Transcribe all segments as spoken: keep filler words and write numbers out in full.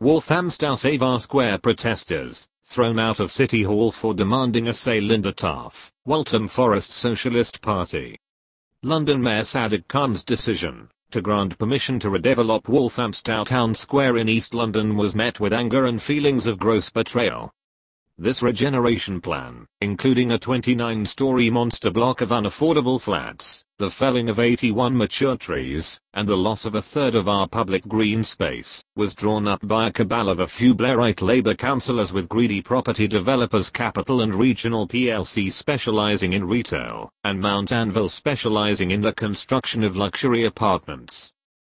Walthamstow Save Our Square protesters, thrown out of City Hall for demanding a say. Linda Taff, Waltham Forest Socialist Party. London Mayor Sadiq Khan's decision to grant permission to redevelop Walthamstow Town Square in East London was met with anger and feelings of gross betrayal. This regeneration plan, including a twenty-nine story monster block of unaffordable flats, the felling of eighty-one mature trees, and the loss of a third of our public green space, was drawn up by a cabal of a few Blairite Labour councillors with greedy property developers Capital and Regional P L C specialising in retail, and Mount Anvil specialising in the construction of luxury apartments.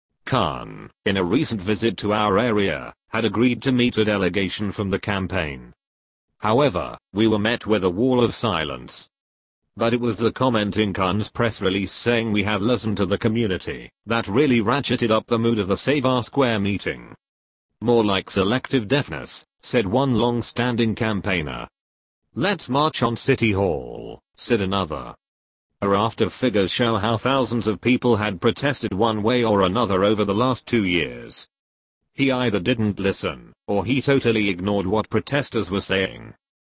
Khan, in a recent visit to our area, had agreed to meet a delegation from the campaign. However, we were met with a wall of silence. But it was the comment in Khan's press release saying we have listened to the community that really ratcheted up the mood of the Save Our Square meeting. More like selective deafness, said one long-standing campaigner. Let's march on City Hall, said another. A raft of figures show how thousands of people had protested one way or another over the last two years. He either didn't listen, or he totally ignored what protesters were saying.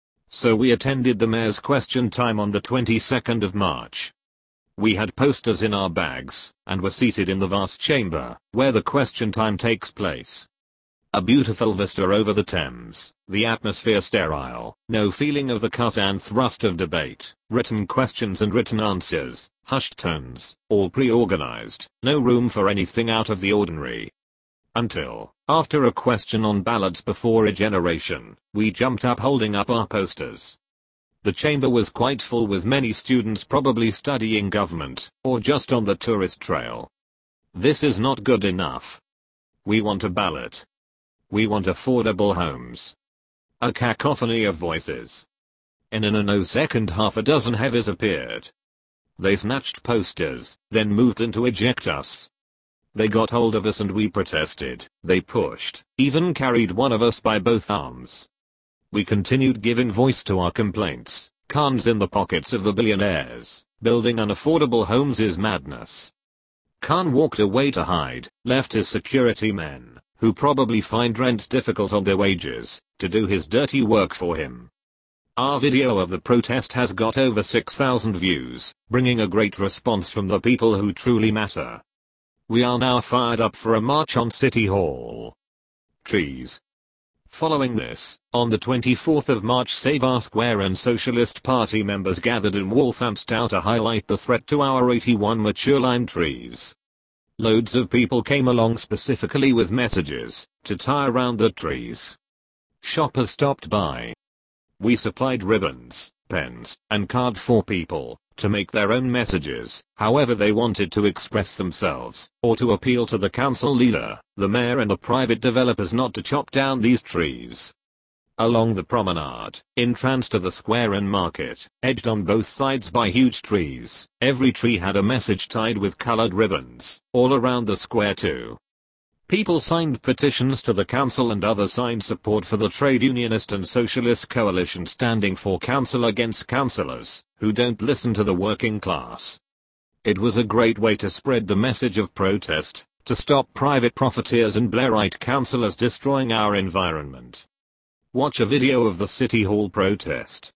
So we attended the mayor's question time on the twenty-second of March. We had posters in our bags, and were seated in the vast chamber, where the question time takes place. A beautiful vista over the Thames, the atmosphere sterile, no feeling of the cut and thrust of debate, written questions and written answers, hushed tones, all pre-organized, no room for anything out of the ordinary. Until, after a question on ballots before regeneration, we jumped up holding up our posters. The chamber was quite full with many students probably studying government, or just on the tourist trail. This is not good enough. We want a ballot. We want affordable homes. A cacophony of voices. In a nanosecond half a dozen heavies appeared. They snatched posters, then moved in to eject us. They got hold of us and we protested, they pushed, even carried one of us by both arms. We continued giving voice to our complaints. Khan's in the pockets of the billionaires. Building unaffordable homes is madness. Khan walked away to hide, left his security men, who probably find rent difficult on their wages, to do his dirty work for him. Our video of the protest has got over six thousand views, bringing a great response from the people who truly matter. We are now fired up for a march on City Hall. Trees. Following this, on the twenty-fourth of March Save Our Square and Socialist Party members gathered in Walthamstow to highlight the threat to our eighty-one mature lime trees. Loads of people came along specifically with messages to tie around the trees. Shoppers stopped by. We supplied ribbons, pens, and cards for people to make their own messages, however they wanted to express themselves, or to appeal to the council leader, the mayor and the private developers not to chop down these trees. Along the promenade, entrance to the square and market, edged on both sides by huge trees, every tree had a message tied with colored ribbons, all around the square too. People signed petitions to the council and others signed support for the trade unionist and socialist coalition standing for council against councillors who don't listen to the working class. It was a great way to spread the message of protest, to stop private profiteers and Blairite councillors destroying our environment. Watch a video of the City Hall protest.